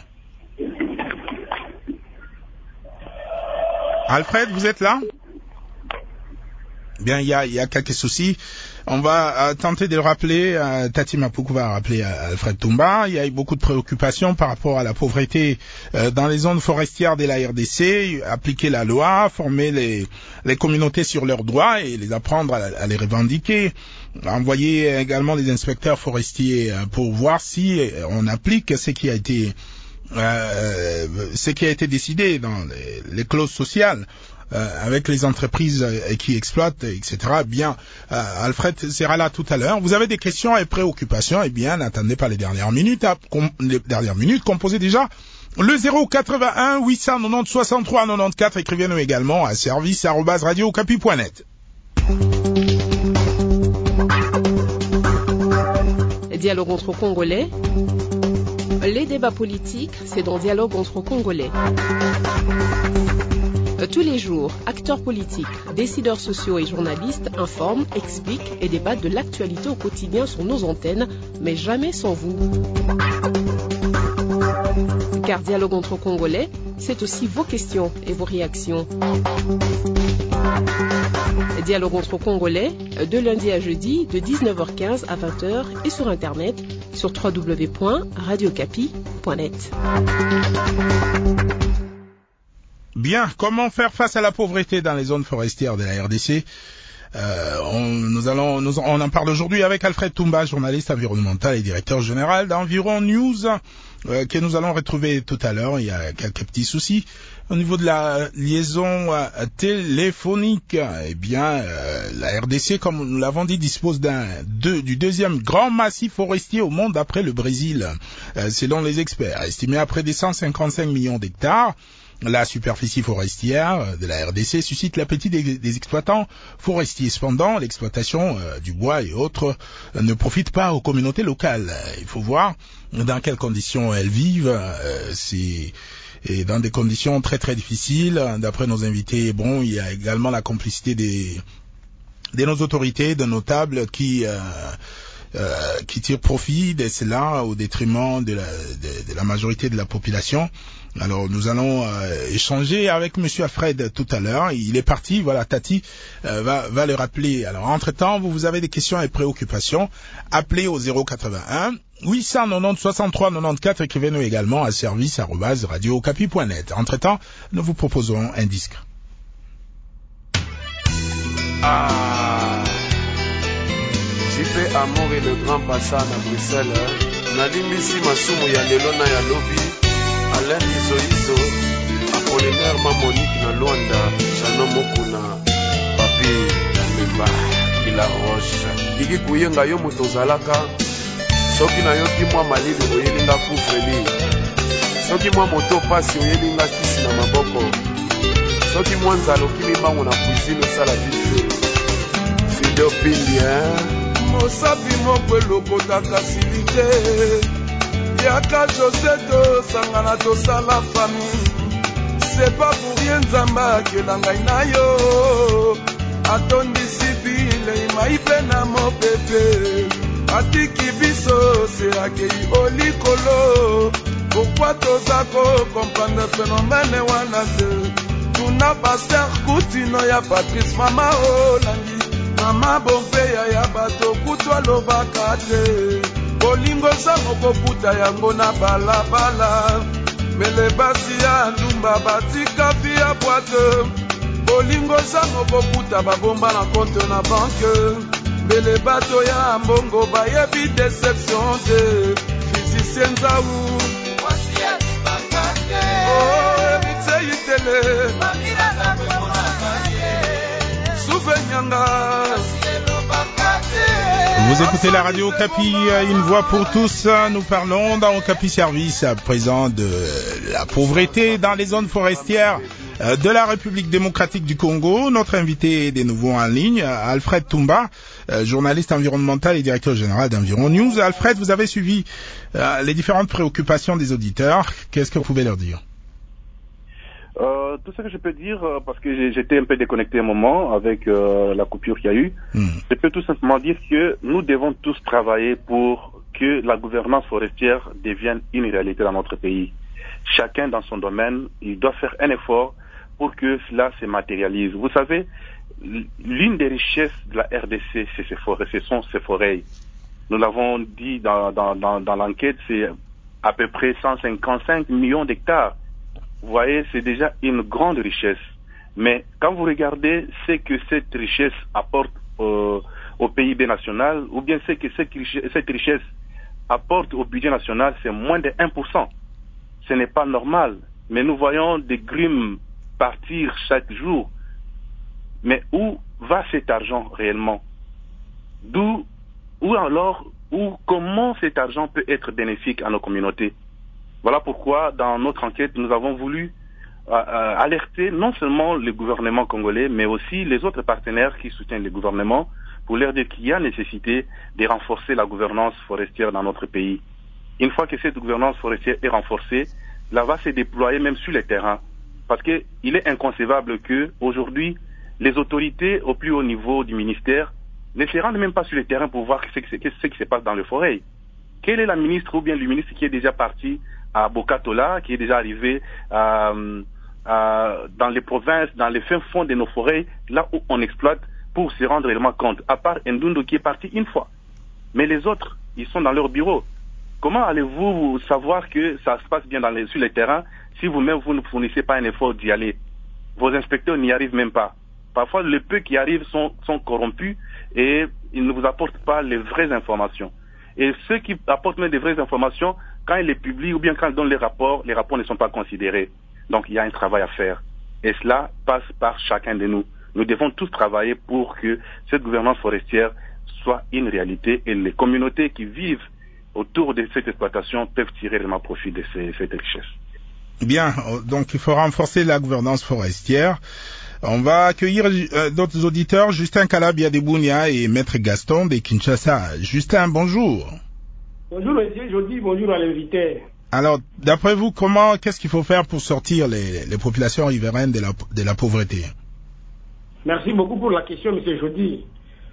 Alfred, vous êtes là? Bien, il y a, il y a quelques soucis. On va euh, tenter de le rappeler. Euh, Tati Mapoukou va rappeler euh, Alfred Toumba. Il y a eu beaucoup de préoccupations par rapport à la pauvreté euh, dans les zones forestières de la R D C. Appliquer la loi, former les, les communautés sur leurs droits et les apprendre à, à les revendiquer. Envoyer également les inspecteurs forestiers euh, pour voir si euh, on applique ce qui a été euh, ce qui a été décidé dans les, les clauses sociales. Euh, avec les entreprises euh, qui exploitent, et cetera. Bien, euh, Alfred sera là tout à l'heure. Vous avez des questions et préoccupations, eh bien, n'attendez pas les dernières minutes. À, com, les dernières minutes, composez déjà le zéro quatre-vingt-un huit cent quatre-vingt-dix soixante-trois quatre-vingt-quatorze. Écrivez-nous également à service arobase radio okapi point net. Dialogue entre Congolais. Les débats politiques, c'est dans Dialogue entre Congolais. Tous les jours, acteurs politiques, décideurs sociaux et journalistes informent, expliquent et débattent de l'actualité au quotidien sur nos antennes, mais jamais sans vous. Car Dialogue entre Congolais, c'est aussi vos questions et vos réactions. Dialogue entre Congolais, de lundi à jeudi, de dix-neuf heures quinze à vingt heures et sur Internet, sur w w w point radio okapi point net. Bien, comment faire face à la pauvreté dans les zones forestières de la R D C? Euh, on, nous allons, nous, on en parle aujourd'hui avec Alfred Toumba, journaliste environnemental et directeur général d'Environ News, euh, que nous allons retrouver tout à l'heure. Il y a quelques petits soucis au niveau de la liaison euh, téléphonique. Eh bien, euh, la R D C, comme nous l'avons dit, dispose d'un deux, du deuxième grand massif forestier au monde après le Brésil, euh, selon les experts, estimé à près de cent cinquante-cinq millions d'hectares. La superficie forestière de la R D C suscite l'appétit des, des exploitants forestiers. Cependant, l'exploitation euh, du bois et autres euh, ne profite pas aux communautés locales. Il faut voir dans quelles conditions elles vivent. Euh, c'est et dans des conditions très très difficiles. D'après nos invités, bon, il y a également la complicité des de nos autorités, de notables qui euh, euh, qui tirent profit de cela au détriment de la, de, de la majorité de la population. Alors nous allons euh, échanger avec Monsieur Alfred tout à l'heure. Il est parti, voilà, Tati euh, va, va le rappeler. Alors entre-temps, vous, vous avez des questions et préoccupations, appelez au zéro quatre-vingt-un huit cent quatre-vingt-dix soixante-trois quatre-vingt-quatorze. Écrivez-nous également à service arobase radio okapi point net. Entre-temps, nous vous proposons un disque. Ah, J P Amour et le grand passant à Bruxelles. Nalimbisi masumu ya lelo na ya lobi. Alain Isoiso, Apollinaire Mamonique na Luanda, Chano Mokuna, Papi Namemba, Kila Roche. Digi kuyenga yo muto zalaka, soki na yoki mwa malili oyelinga kufreli, soki mwa moto pasi oyelinga kisi na maboko, soki mwa nzalo kimibango na cuisine sala vite. Fido Pindi, hein? Mosapi mokwe lokotaka silite. Yaka Joseto sangana tosala famille. C'est pas pour rien Nzamba kelanga inayo. Atondisi vile imaipe na mopepe. Atiki biso se akei olikolo. Pourquoi tozako comprendre phénomène wana te? Tuna Pasteur Kutino ya Patrice Mama Olangi. Mama Bompeya ya bato kutwa lobaka te. Bolingo sango kokuta yango na balabala. Mele basi ya ndumba batika via boite. Bolingo sango kokuta babomba na compte na banque. Mele bato ya mbongo bayebi déception de physicien nzawu. Wasi ya bakate. Oh, ebitse yitele. Mamira na kwa makaye. Souvenyanga. Wasi ya bakate. Vous écoutez la radio Okapi, une voix pour tous. Nous parlons dans Okapi Service à présent de la pauvreté dans les zones forestières de la République démocratique du Congo. Notre invité est de nouveau en ligne, Alfred Toumba, journaliste environnemental et directeur général d'Environ News. Alfred, vous avez suivi les différentes préoccupations des auditeurs. Qu'est-ce que vous pouvez leur dire? Euh, tout ce que je peux dire, euh, parce que j'étais un peu déconnecté un moment avec euh, la coupure qu'il y a eu, mmh. je peux tout simplement dire que nous devons tous travailler pour que la gouvernance forestière devienne une réalité dans notre pays. Chacun dans son domaine, il doit faire un effort pour que cela se matérialise. Vous savez, l'une des richesses de la R D C, c'est ces forêts, ce sont ces forêts. Nous l'avons dit dans, dans, dans, dans l'enquête, c'est à peu près cent cinquante-cinq millions d'hectares. Vous voyez, c'est déjà une grande richesse. Mais quand vous regardez ce que cette richesse apporte euh, au P I B national, ou bien ce que cette richesse, cette richesse apporte au budget national, c'est moins de un pour cent. Ce n'est pas normal. Mais nous voyons des grumes partir chaque jour. Mais où va cet argent réellement? D'où, ou alors, ou comment cet argent peut être bénéfique à nos communautés? Voilà pourquoi, dans notre enquête, nous avons voulu euh, euh, alerter non seulement le gouvernement congolais, mais aussi les autres partenaires qui soutiennent le gouvernement, pour leur dire qu'il y a nécessité de renforcer la gouvernance forestière dans notre pays. Une fois que cette gouvernance forestière est renforcée, là va se déployer même sur le terrain. Parce qu'il est inconcevable que, aujourd'hui, les autorités au plus haut niveau du ministère ne se rendent même pas sur le terrain pour voir ce qui se passe dans les forêts. Quelle est la ministre ou bien le ministre qui est déjà parti à Bokatola, qui est déjà arrivé euh, euh, dans les provinces, dans les fins fonds de nos forêts, là où on exploite, pour se rendre réellement compte, à part Ndundu qui est parti une fois. Mais les autres, ils sont dans leur bureau. Comment allez-vous savoir que ça se passe bien dans les, sur le terrain si vous-même vous ne fournissez pas un effort d'y aller? Vos inspecteurs n'y arrivent même pas. Parfois, les peu qui arrivent sont, sont corrompus et ils ne vous apportent pas les vraies informations. Et ceux qui apportent même des vraies informations, quand ils les publient ou bien quand ils donnent les rapports, les rapports ne sont pas considérés. Donc il y a un travail à faire. Et cela passe par chacun de nous. Nous devons tous travailler pour que cette gouvernance forestière soit une réalité et les communautés qui vivent autour de cette exploitation peuvent tirer vraiment profit de ces, cette richesse. Bien, donc il faut renforcer la gouvernance forestière. On va accueillir euh, d'autres auditeurs, Justin Kalabia de Bounia et Maître Gaston de Kinshasa. Justin, bonjour. Bonjour monsieur Jody, bonjour à l'invité. Alors, d'après vous, comment, qu'est-ce qu'il faut faire pour sortir les, les populations riveraines de la, de la pauvreté? Merci beaucoup pour la question, monsieur Jody.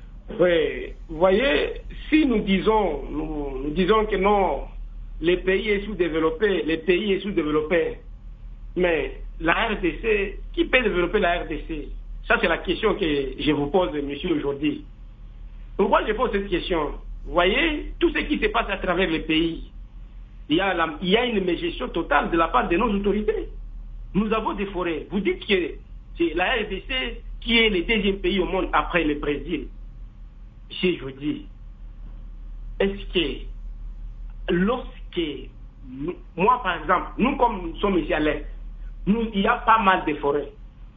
Oui, vous voyez, si nous disons, nous, nous disons que non, les pays est sous-développé, les pays est sous-développé, mais la R D C, qui peut développer la R D C? Ça, c'est la question que je vous pose, monsieur, aujourd'hui. Pourquoi je pose cette question? Vous voyez, tout ce qui se passe à travers les pays, il y a, la, il y a une mégestion totale de la part de nos autorités. Nous avons des forêts. Vous dites que c'est la R D C qui est le deuxième pays au monde après le Brésil. Si je vous dis, est-ce que lorsque, nous, moi par exemple, nous comme nous sommes ici à l'Est, nous, il y a pas mal de forêts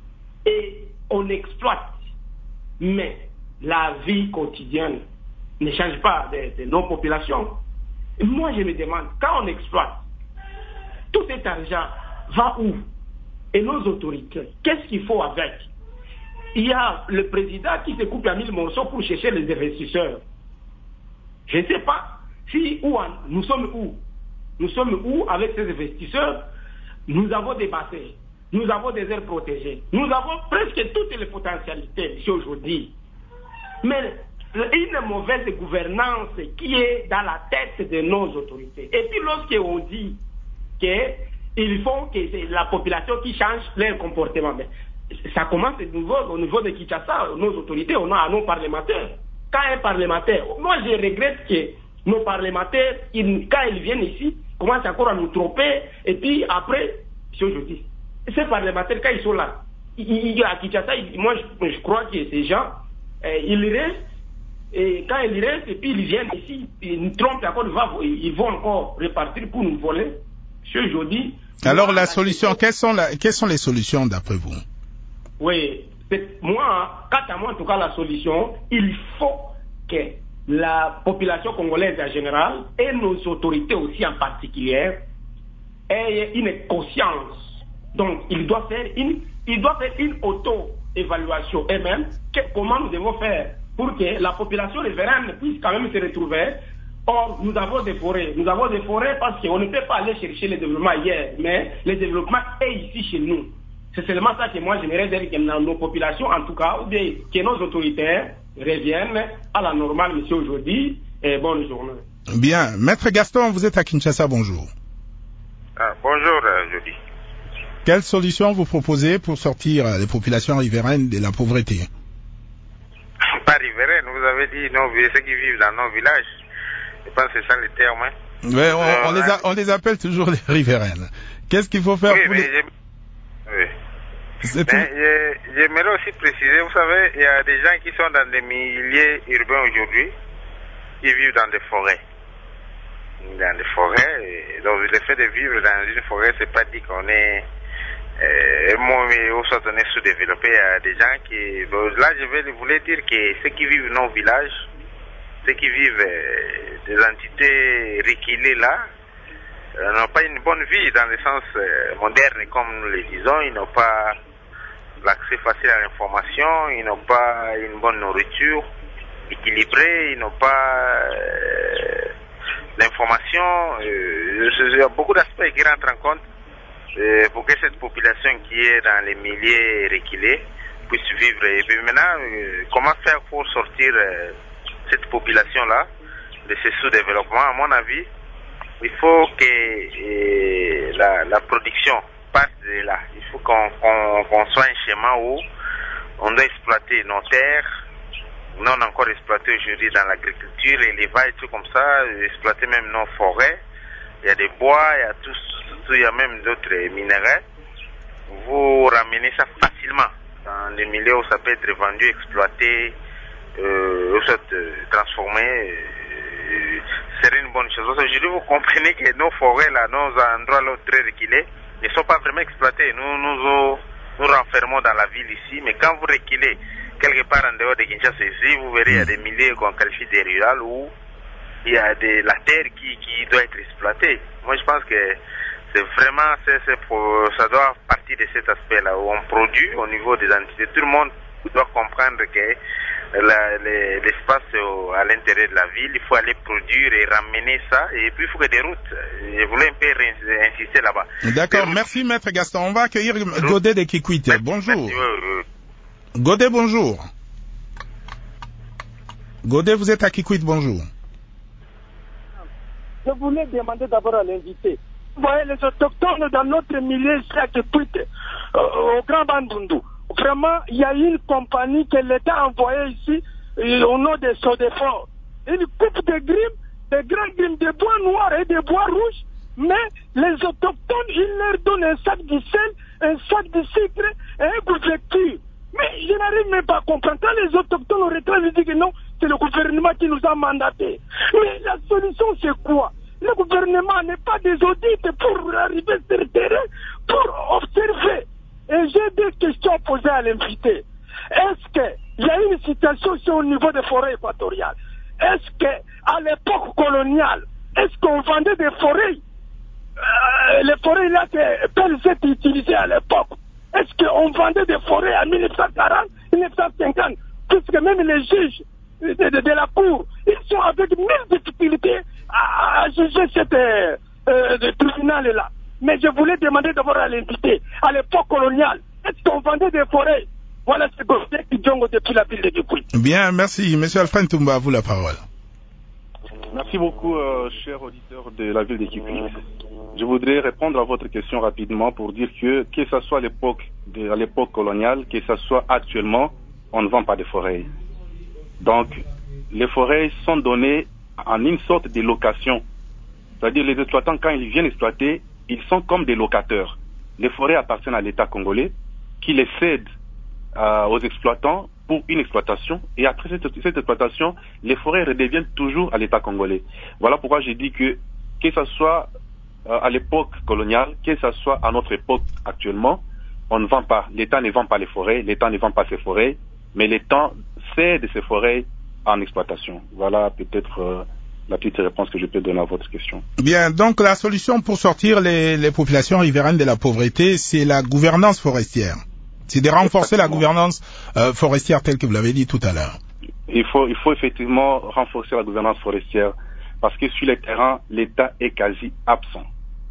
et on exploite, mais la vie quotidienne ne change pas de, de nos populations. Et moi je me demande, quand on exploite, tout cet argent va où? Et nos autorités, qu'est-ce qu'il faut avec? Il y a le président qui se coupe à mille morceaux pour chercher les investisseurs. Je ne sais pas si où nous sommes où. Nous sommes où avec ces investisseurs? Nous avons des bassins, nous avons des aires protégées, nous avons presque toutes les potentialités ici aujourd'hui. Mais une mauvaise gouvernance qui est dans la tête de nos autorités. Et puis lorsqu'on dit qu'il faut que c'est la population qui change leur comportement, mais ça commence au niveau, au niveau de Kinshasa, nos autorités, on a nos parlementaires. Quand un parlementaire, moi je regrette que nos parlementaires, ils, quand ils viennent ici, commencent encore à nous tromper, et puis après, c'est aujourd'hui. Ces parlementaires, quand ils sont là, ils, à Kinshasa, ils, moi je, je crois que ces gens, euh, ils restent, et quand ils restent, et puis ils viennent ici, ils nous trompent encore, ils vont encore repartir pour nous voler. C'est aujourd'hui. Alors la solution, quelles sont, la, quelles sont les solutions d'après vous? Oui, moi, quant à moi, en tout cas, la solution, il faut que la population congolaise en général et nos autorités aussi en particulier aient une conscience. Donc, ils doivent faire une, ils doivent faire une auto-évaluation eux-mêmes. Comment nous devons faire pour que la population riveraine puisse quand même se retrouver. Or, nous avons des forêts. Nous avons des forêts parce qu'on ne peut pas aller chercher le développement ailleurs, mais le développement est ici chez nous. C'est seulement ça que moi j'aimerais dire que nos populations, en tout cas, ou bien que nos autorités reviennent à la normale, monsieur, aujourd'hui. Et bonne journée. Bien. Maître Gaston, vous êtes à Kinshasa, bonjour. Ah, bonjour, euh, Jody. Quelle solution vous proposez pour sortir les populations riveraines de la pauvreté? Pas riveraines, vous avez dit non, ceux qui vivent dans nos villages. Je pense que c'est ça le terme. Hein. Ouais, on, euh, on, les a, on les appelle toujours les riveraines. Qu'est-ce qu'il faut faire oui, pour mais les... Oui. Mais j'aimerais aussi préciser, vous savez, il y a des gens qui sont dans des milieux urbains aujourd'hui, qui vivent dans des forêts. Dans des forêts, et donc le fait de vivre dans une forêt, c'est pas dit qu'on est euh, ou soit on est sous-développé. Il y a des gens qui... Bon, là, je vais vous dire que ceux qui vivent dans nos villages, ceux qui vivent euh, des entités reculées là, euh, n'ont pas une bonne vie dans le sens euh, moderne, comme nous le disons. Ils n'ont pas l'accès facile à l'information, ils n'ont pas une bonne nourriture équilibrée, ils n'ont pas euh, l'information. Euh, il y a beaucoup d'aspects qui rentrent en compte euh, pour que cette population qui est dans les milieux reculés puisse vivre. Et puis maintenant, euh, comment faire pour sortir euh, cette population-là de ce sous-développement? À mon avis, il faut que euh, la, la production passe de là. Il faut qu'on qu'on, qu'on soit un schéma où on doit exploiter nos terres, non encore exploitées aujourd'hui dans l'agriculture, l'élevage, tout comme ça, exploiter même nos forêts. Il y a des bois, il y a tout, tout il y a même d'autres minéraux. Vous ramenez ça facilement dans des milieux où ça peut être vendu, exploité, euh, ou soit euh, transformé. Euh, serait une bonne chose. Aujourd'hui, vous comprenez que nos forêts, là, nos endroits là, très reculés, ne sont pas vraiment exploités. Nous nous, nous renfermons dans la ville ici, mais quand vous reculez quelque part en dehors de Kinshasa ici, vous verrez, il y a des milieux qu'on qualifie des rurales où il y a de la terre qui, qui doit être exploitée. Moi, je pense que c'est vraiment, c'est, c'est pour, ça doit partir de cet aspect-là, où on produit au niveau des entités. Tout le monde doit comprendre que la, les, l'espace à l'intérieur de la ville, il faut aller produire et ramener ça. Et puis, il faut que des routes. Je voulais un peu insister là-bas. D'accord, merci Maître Gaston. On va accueillir Godet de Kikwit. Bonjour. Merci, oui, oui. Godet, bonjour. Godet, vous êtes à Kikwit, bonjour. Je voulais demander d'abord à l'invité. Vous voyez, les autochtones dans notre milieu, c'est à Kikwit, euh, au Grand Bandundu. Vraiment, il y a une compagnie que l'État a envoyée ici, euh, au nom de Sodefort. Une coupe de grimes, des grands grimes, des bois noirs et des bois rouges, mais les autochtones, ils leur donnent un sac de sel, un sac de sucre et un couverture. Mais je n'arrive même pas à comprendre. Quand les autochtones ont retraité, ils disent que non, c'est le gouvernement qui nous a mandatés. Mais la solution, c'est quoi? Le gouvernement n'est pas des audits pour arriver sur le terrain, pour observer. Et j'ai des questions posées à l'invité. Est-ce qu'il y a une situation aussi au niveau des forêts équatoriales? Est-ce qu'à l'époque coloniale, est-ce qu'on vendait des forêts euh, Les forêts là que P L Z utilisait à l'époque. Est-ce qu'on vendait des forêts en mille neuf cent quarante, mille neuf cent cinquante? Puisque même les juges de, de, de la cour, ils sont avec mille difficultés à, à juger cette euh, euh, tribunal-là. Mais je voulais demander d'abord à l'invité, à l'époque coloniale, est-ce qu'on vendait des forêts? Voilà ce que qui jonge depuis la ville de Kikwit. Bien, merci. Monsieur Alfred Toumba, à vous la parole. Merci beaucoup, euh, cher auditeur de la ville de Kikwit. Je voudrais répondre à votre question rapidement pour dire que, que ce soit à l'époque, de, à l'époque coloniale, que ce soit actuellement, on ne vend pas de forêts. Donc, les forêts sont données en une sorte de location. C'est-à-dire, les exploitants, quand ils viennent exploiter, ils sont comme des locataires. Les forêts appartiennent à l'État congolais, qui les cède euh, aux exploitants pour une exploitation. Et après cette, cette exploitation, les forêts redeviennent toujours à l'État congolais. Voilà pourquoi j'ai dit que, que ce soit euh, à l'époque coloniale, que ce soit à notre époque actuellement, on ne vend pas. L'État ne vend pas les forêts, l'État ne vend pas ses forêts, mais l'État cède ses forêts en exploitation. Voilà peut-être euh, la petite réponse que je peux donner à votre question. Bien, donc la solution pour sortir les, les populations riveraines de la pauvreté, c'est la gouvernance forestière. C'est de renforcer Exactement. la gouvernance euh, forestière telle que vous l'avez dit tout à l'heure. Il faut, il faut effectivement renforcer la gouvernance forestière parce que sur le terrain, l'État est quasi absent.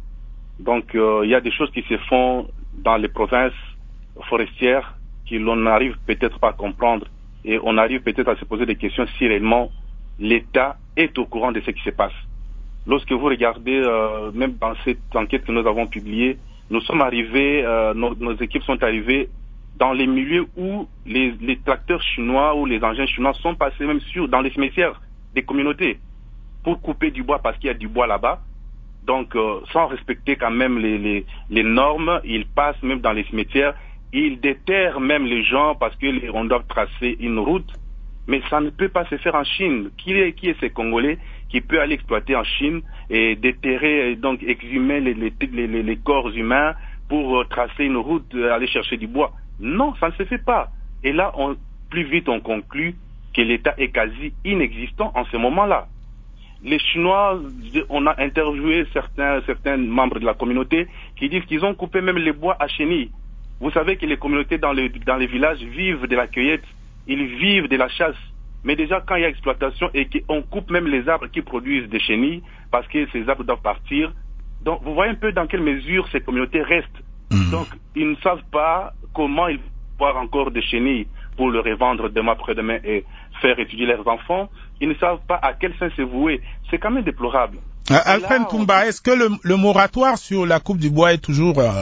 Donc, euh, il y a des choses qui se font dans les provinces forestières que l'on n'arrive peut-être pas à comprendre et on arrive peut-être à se poser des questions si réellement l'État est au courant de ce qui se passe. Lorsque vous regardez, euh, même dans cette enquête que nous avons publiée, nous sommes arrivés, euh, nos, nos équipes sont arrivées dans les milieux où les, les tracteurs chinois ou les engins chinois sont passés même sur, dans les cimetières des communautés pour couper du bois parce qu'il y a du bois là-bas. Donc, euh, sans respecter quand même les, les, les normes, ils passent même dans les cimetières, ils déterrent même les gens parce qu'on doit tracer une route. Mais ça ne peut pas se faire en Chine. Qui est, qui est ce Congolais qui peut aller exploiter en Chine et déterrer, donc exhumer les, les, les, les corps humains pour euh, tracer une route, euh, aller chercher du bois? Non, ça ne se fait pas. Et là, on, plus vite, on conclut que l'État est quasi inexistant en ce moment-là. Les Chinois, on a interviewé certains, certains membres de la communauté qui disent qu'ils ont coupé même les bois à chenilles. Vous savez que les communautés dans les, dans les villages vivent de la cueillette, ils vivent de la chasse. Mais déjà, quand il y a exploitation et qu'on coupe même les arbres qui produisent des chenilles, parce que ces arbres doivent partir, donc vous voyez un peu dans quelle mesure ces communautés restent. Mmh. Donc, ils ne savent pas comment ils vont avoir encore des chenilles pour le revendre demain après-demain et faire étudier leurs enfants. Ils ne savent pas à quel fin se vouer. C'est quand même déplorable. Euh, Alfred Kumba, on... est-ce que le, le moratoire sur la coupe du bois est toujours euh,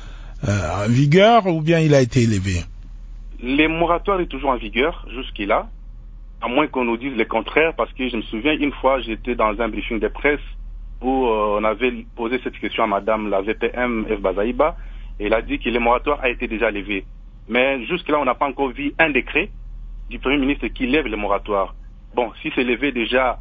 euh, en vigueur ou bien il a été élevé? Le moratoire est toujours en vigueur jusqu'à à moins qu'on nous dise le contraire, parce que je me souviens, une fois, j'étais dans un briefing de presse où euh, on avait posé cette question à madame la V P M F Bazaïba, et elle a dit que le moratoire a été déjà levé. Mais jusque-là, on n'a pas encore vu un décret du Premier ministre qui lève le moratoire. Bon, si c'est levé déjà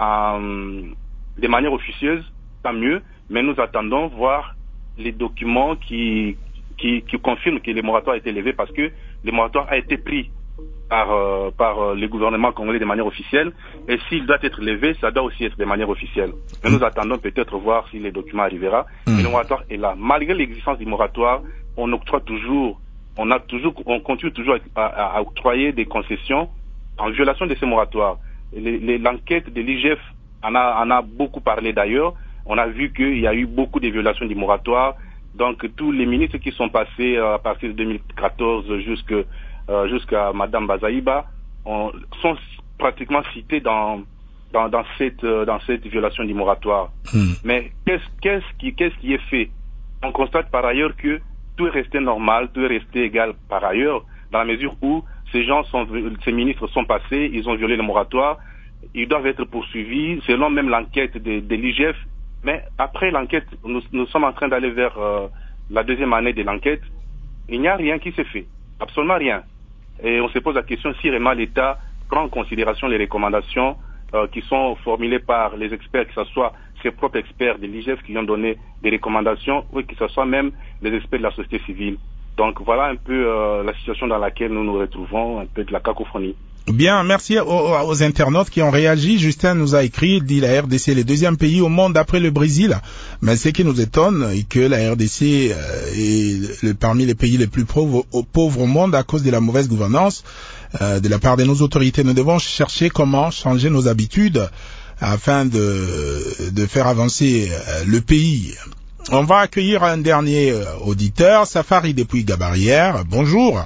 euh, de manière officieuse, tant mieux, mais nous attendons voir les documents qui, qui, qui confirment que le moratoire a été levé, parce que le moratoire a été pris par, euh, par euh, le gouvernement congolais de manière officielle, et s'il doit être levé, ça doit aussi être de manière officielle. Mais nous attendons peut-être voir si le document arrivera. Mmh. Mais le moratoire est là. Malgré l'existence du moratoire, on octroie toujours, on a toujours, on continue toujours à, à, à octroyer des concessions en violation de ce moratoire. L'enquête de l'I G F en a, en a beaucoup parlé d'ailleurs. On a vu qu'il y a eu beaucoup de violations du moratoire. Donc tous les ministres qui sont passés euh, à partir de deux mille quatorze jusque Euh, jusqu'à madame Bazaïba, on, sont pratiquement cités dans, dans, dans, cette, euh, dans cette violation du moratoire. Mmh. Mais qu'est-ce, qu'est-ce, qui, qu'est-ce qui est fait? On constate par ailleurs que tout est resté normal, tout est resté égal par ailleurs, dans la mesure où ces gens sont, ces ministres sont passés, ils ont violé le moratoire, ils doivent être poursuivis, selon même l'enquête de, de l'I G F. Mais après l'enquête, nous, nous sommes en train d'aller vers euh, la deuxième année de l'enquête, il n'y a rien qui s'est fait. Absolument rien. Et on se pose la question si vraiment l'État prend en considération les recommandations euh, qui sont formulées par les experts, que ce soit ses propres experts de l'I G F qui ont donné des recommandations, ou que ce soit même les experts de la société civile. Donc voilà un peu euh, la situation dans laquelle nous nous retrouvons, un peu de la cacophonie. Bien, merci aux, aux internautes qui ont réagi. Justin nous a écrit, il dit la R D C est le deuxième pays au monde après le Brésil. Mais ce qui nous étonne est que la R D C est le, parmi les pays les plus pauvres, pauvres au monde à cause de la mauvaise gouvernance euh, de la part de nos autorités. Nous devons chercher comment changer nos habitudes afin de, de faire avancer le pays. On va accueillir un dernier auditeur, Safari depuis Gabarière. Bonjour.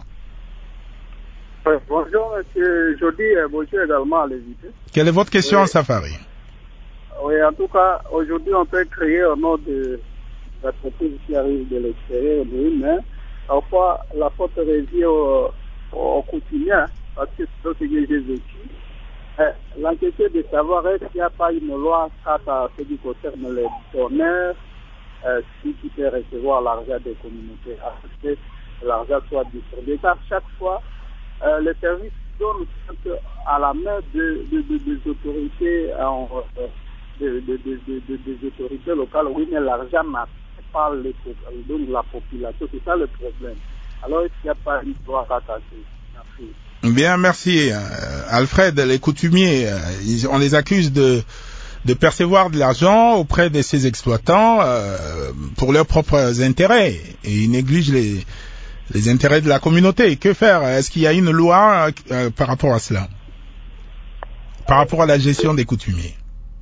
Ouais, bonjour, monsieur Jody, et bonjour également à l'invité. Quelle est votre question, oui. Safari? Oui, en tout cas, aujourd'hui, on peut créer au nom de l'entreprise qui arrive de l'extérieur, oui, mais parfois, la faute revient au, au quotidien, parce que c'est ce que j'ai vécu. L'enquête de savoir est-ce qu'il n'y a pas une loi quant à ce qui concerne les donneurs, euh, qui peut recevoir l'argent des communautés, afin que l'argent soit distribué. Car chaque fois, Euh, les services donnent à la main de, de, de, des autorités en, de, de, de, de, de, des autorités locales, oui, mais l'argent n'attend pas les, donc la population, c'est ça le problème. Alors, est-ce qu'il n'y a pas une loi rattachée? Merci. Bien, merci. Euh, Alfred, les coutumiers, euh, ils, on les accuse de, de percevoir de l'argent auprès de ces exploitants euh, pour leurs propres intérêts. Et ils négligent les, les intérêts de la communauté. Que faire? Est-ce qu'il y a une loi euh, par rapport à cela? Par rapport à la gestion des coutumiers?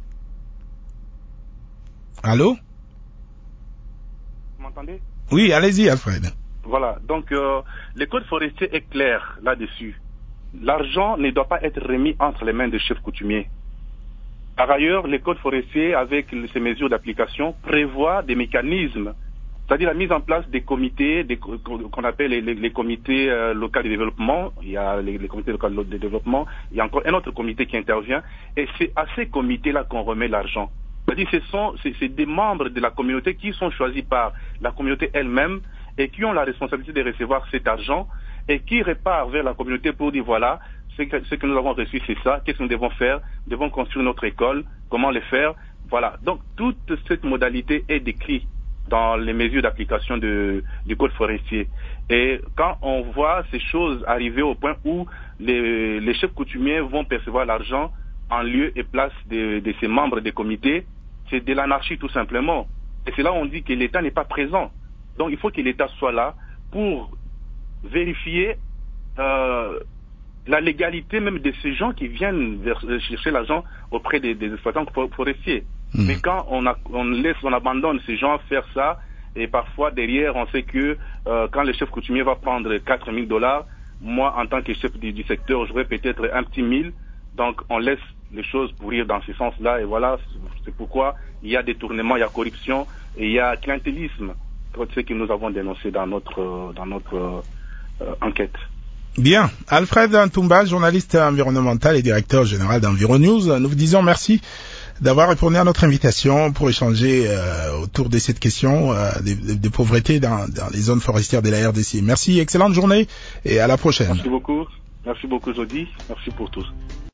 Allô? Vous m'entendez? Oui, allez-y, Alfred. Voilà, donc euh, le code forestier est clair là-dessus. L'argent ne doit pas être remis entre les mains des chefs coutumiers. Par ailleurs, le code forestier, avec ses mesures d'application, prévoit des mécanismes, c'est-à-dire la mise en place des comités, des, qu'on appelle les, les, les comités euh, locaux de développement. Il y a les, les comités locaux de développement, il y a encore un autre comité qui intervient, et c'est à ces comités-là qu'on remet l'argent. C'est-à-dire que ce sont c'est, c'est des membres de la communauté qui sont choisis par la communauté elle-même et qui ont la responsabilité de recevoir cet argent et qui repart vers la communauté pour dire voilà, ce que, ce que nous avons reçu c'est ça, qu'est-ce que nous devons faire, nous devons construire notre école, comment le faire, voilà. Donc toute cette modalité est décrite dans les mesures d'application de, du code forestier. Et quand on voit ces choses arriver au point où les, les chefs coutumiers vont percevoir l'argent en lieu et place de, de ces membres des comités, c'est de l'anarchie tout simplement. Et c'est là où on dit que l'État n'est pas présent. Donc il faut que l'État soit là pour vérifier euh, la légalité même de ces gens qui viennent vers, chercher l'argent auprès des, des exploitants forestiers. Mmh. Mais quand on, a, on laisse, on abandonne ces gens faire ça, et parfois derrière on sait que euh, quand le chef coutumier va prendre quatre mille dollars, moi en tant que chef du, du secteur j'aurais peut-être un petit mille, donc on laisse les choses pourrir dans ce sens-là, et voilà, c'est pourquoi il y a détournement, il y a corruption, et il y a clientélisme, ce que nous avons dénoncé dans notre, dans notre euh, enquête. Bien. Alfred Ntumba, journaliste environnemental et directeur général d'Environews, nous vous disons merci d'avoir répondu à notre invitation pour échanger euh, autour de cette question euh, des, des pauvretés dans, dans les zones forestières de la R D C. Merci, excellente journée et à la prochaine. Merci beaucoup. Merci beaucoup, Jody. Merci pour tous.